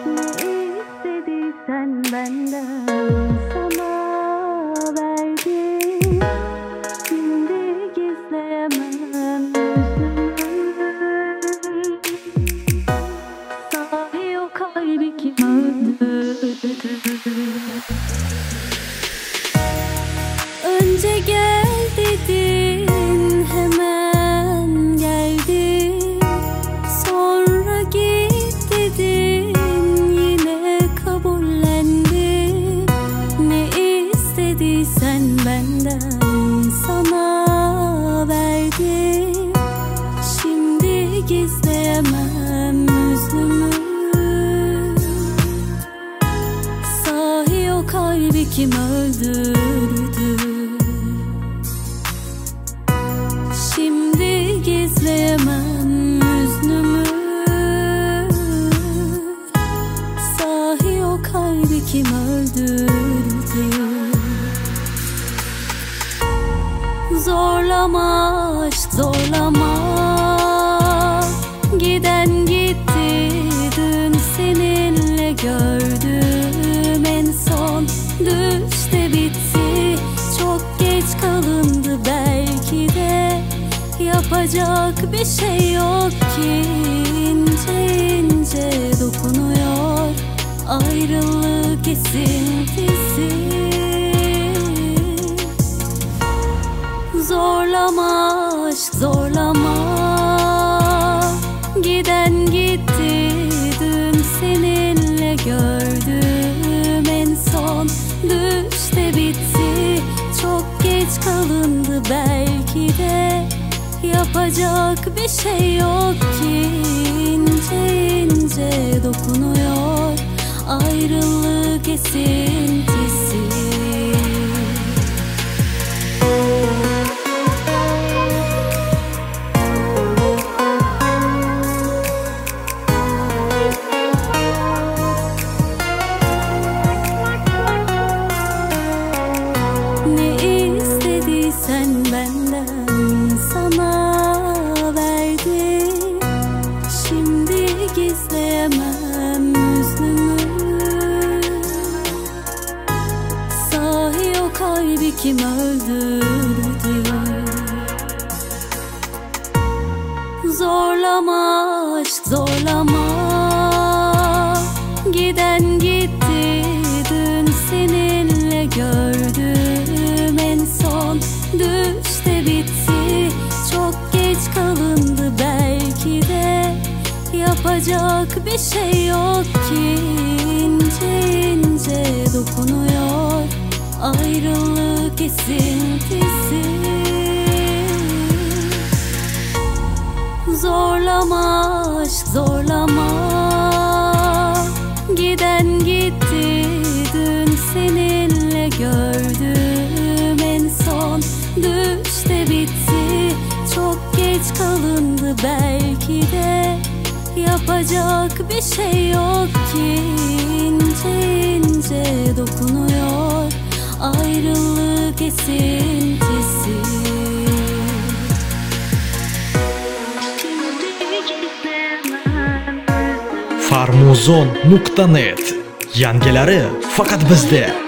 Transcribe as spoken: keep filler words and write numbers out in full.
İstediysen benden sana verdim. Şimdi gizleyemem yüzümü. Sahi o kalbi kim öldürdü? Önce gel dedin, hemen geldim. Sonra git dedin, yine kabullendim. Ne istediysen benden sana verdim. Şimdi gizleyemem yüzümü. Sahi o kalbi kim öldürdü? Şimdi gizleyemem yüzümü. Sahi o kalbi kim öldürdü? Zorlama aşk, zorlama. Giden gitti, dün seninle gördüm en son. Düşte bitti, çok geç kalındı belki de. Yapacak bir şey yok ki, ince ince dokunuyor ayrılık esintisi. Zorlama aşk, zorlama. Giden gitti, dün seninle gördüm en son. Düşte bitti, çok geç kalındı belki de. Yapacak bir şey yok ki, ince ince dokunuyor ayrılık esintisi. Ne istediysen benden sana verdim. Şimdi gizleyemem yüzümü. Sahi o kalbi kim öldürdü? Zorlama aşk, zorlama. Giden gitti, dün seninle gördüm en son. Düşte bitti, çok geç kalındı belki de. Yapacak bir şey yok ki, ince ince dokunuyor ayrılık esintisi. Zorlama aşk, zorlama. Giden gitti, dün seninle gördüm en son. Düşte bitti, çok geç kalındı belki de. Yapacak bir şey yok ki, ince ince dokunuyor ayrılık esintisi. farmuzon nuqta net yangilari faqat bizda.